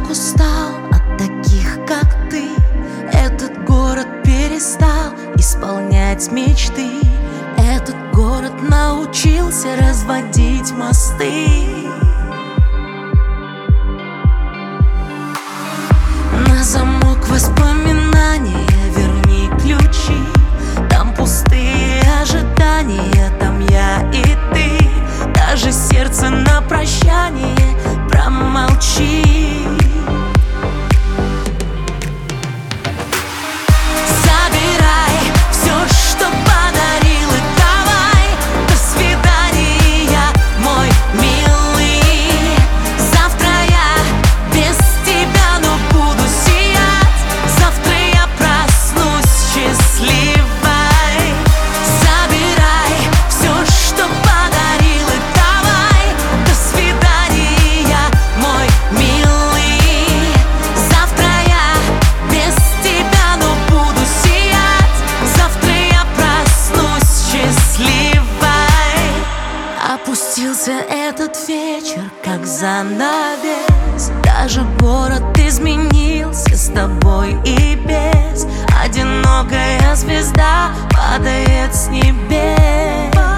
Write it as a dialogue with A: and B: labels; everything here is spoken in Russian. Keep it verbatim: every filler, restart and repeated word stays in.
A: так устал от таких, как ты. Этот город перестал исполнять мечты. Этот город научился разводить мосты. На замок воспоминания верни ключи. Там пустые ожидания, там я и ты. Даже сердце на прощание промолчи. Забирай все, что подарил, и давай до свидания, мой милый. Завтра я без тебя, но буду сиять. Завтра я проснусь счастливой. Забирай все, что подарил, и давай до свидания, мой милый. Завтра я без тебя, но буду сиять. Завтра я проснусь счастливой. Опустился этот вечер, как занавес. Даже город изменился с тобой и без. Одинокая звезда падает с небес.